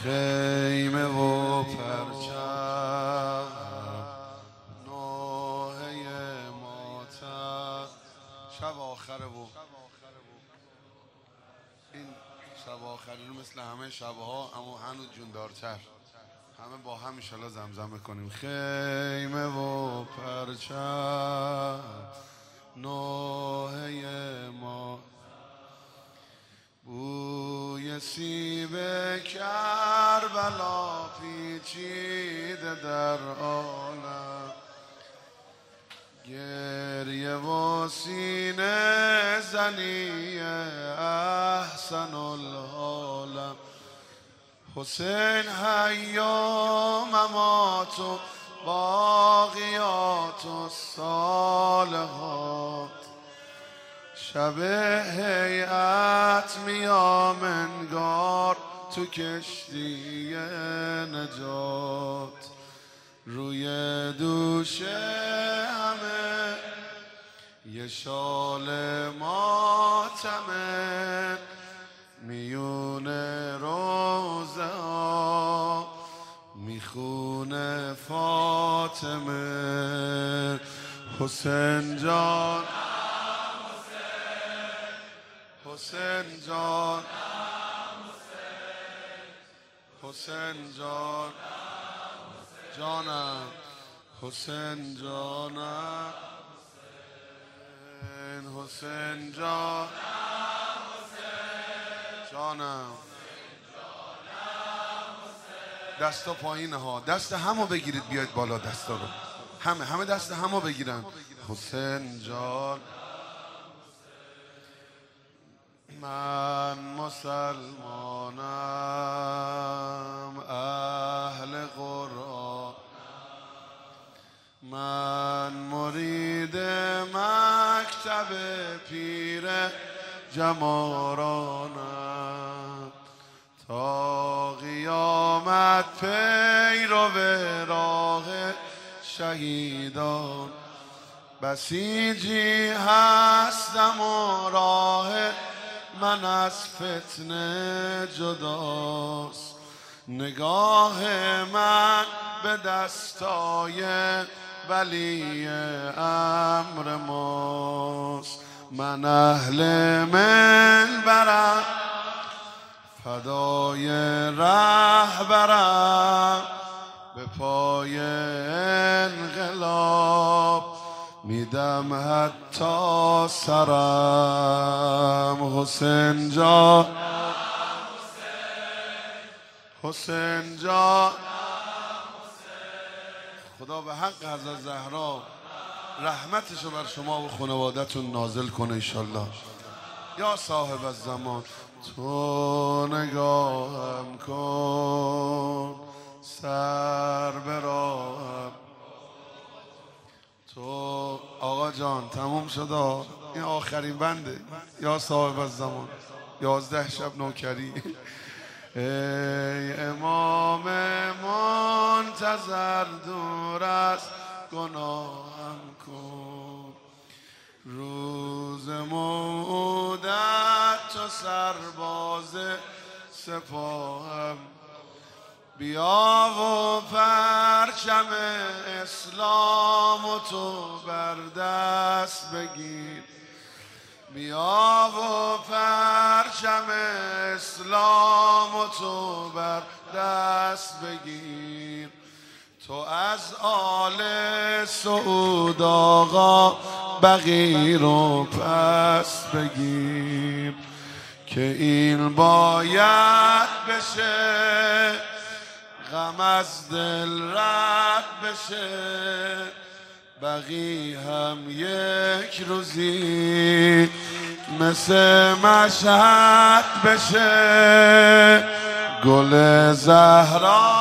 خیمه و پرچم نوحه ماتم. شب آخره و این شب آخری رو مثل همه شبها اما هنوز جوندارتر همه با هم انشالله زمزمه کنیم. خیمه و پرچم نوحه ما، بوی سیب کربلا پیچیده در عالم، گریه و سینه زنی احسن الحالم. حسین حیا ممات و باقیات و صالحات، شب هیئت میام انگار تو کشتی نجات، روی دوش همه یه شال ماتمه، میون روزه ها میخونه فاطمه. حسین جان حسین جان حسین جان جانم حسین جانم حسین جان جانم. دستا پایینه ها، دست همو بگیرید بیاید بالا، دستا رو همه دست همو بگیرن. حسین جان من مسلمانم اهل قرآن، من مرید مکتب پیر جمارانم، تا قیامت پیرو راه شهیدان، بسیجی هستم و راه من از فتنه جداست، نگاه من به دستای ولی امر ماست، من اهل منبرم فدای رهبرم، به پای انقلاب میدم حتی سرم. حسین جان حسین جان خدا به حق حضرت زهرا رحمتشو بر شما و خانوادتون نازل کنه انشالله. یا صاحب الزمان تو نگاهم کن سر براهم. تو آقا جان تموم شد، این آخرین بنده. یا صاحب الزمان 11 شب نوکری. ای امام منتظر دور از گناهم کن، روز موعودت تو سرباز سپاهم، بیا و پرچم اسلام و تو بر دست بگیر، بیا و پرچم اسلام و تو بر دست بگیر، تو از آل سعود آقا بغیر و پس بگیر، که این باید بشه غم از دل رد بشه، بقی هم یک روزی مثل مشهد بشه، گل زهرا